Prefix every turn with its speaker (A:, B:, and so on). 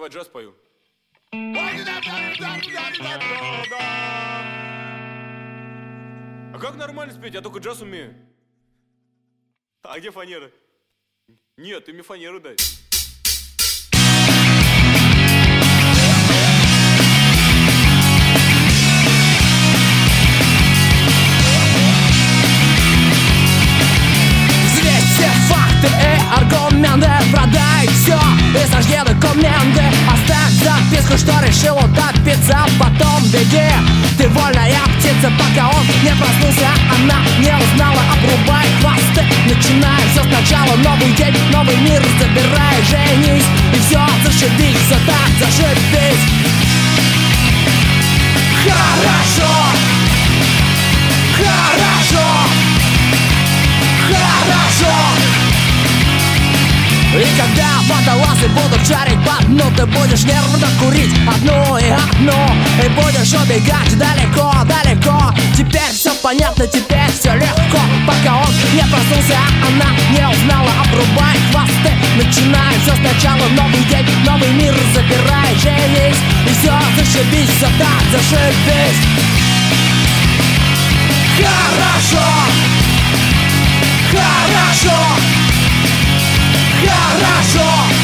A: давай джаз пою. А как нормально спеть? Я только джаз умею. А где фанера? Нет, ты мне фанеру дай.
B: Аргументы, продай все и сожги документы. Оставь записку, что решил утопиться, потом беги. Ты вольная птица, пока он не проснулся, она не узнала. Обрубай хвосты, начинай все сначала. Новый день, новый мир, забирай, женись. И все, зашибись, все так, зашибись. Хорошо, хорошо, хорошо. И когда водолазы будут шарить по дну, ты будешь нервно курить одну и одну. И будешь убегать далеко, далеко. Теперь все понятно, теперь все легко. Пока он не проснулся, она не узнала. Обрубай хвосты, начинай все сначала. Новый день, новый мир, забирай, женись. И все, зашибись, все так, зашибись. Хорошо, хорошо, хорошо.